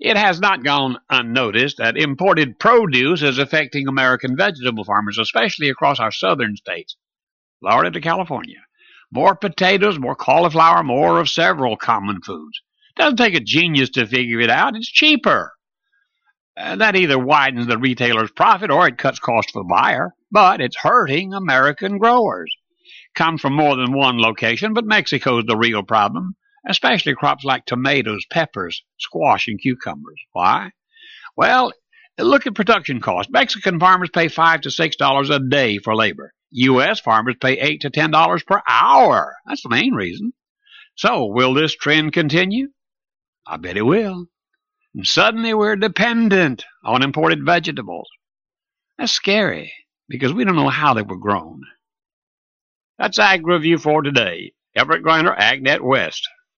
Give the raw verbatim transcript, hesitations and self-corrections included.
It has not gone unnoticed that imported produce is affecting American vegetable farmers, especially across our southern states, Florida to California. More potatoes, more cauliflower, more of several common foods. Doesn't take a genius to figure it out. It's cheaper. Uh, that either widens the retailer's profit or it cuts cost for the buyer, but it's hurting American growers. Comes from more than one location, but Mexico's the real problem, especially crops like tomatoes, peppers, squash, and cucumbers. Why? Well, look at production costs. Mexican farmers pay five to six dollars a day for labor. U S farmers pay eight to ten dollars per hour. That's the main reason. So, will this trend continue? I bet it will. And suddenly we're dependent on imported vegetables. That's scary, because we don't know how they were grown. That's Ag Review for today. Everett Griner, AgNet West.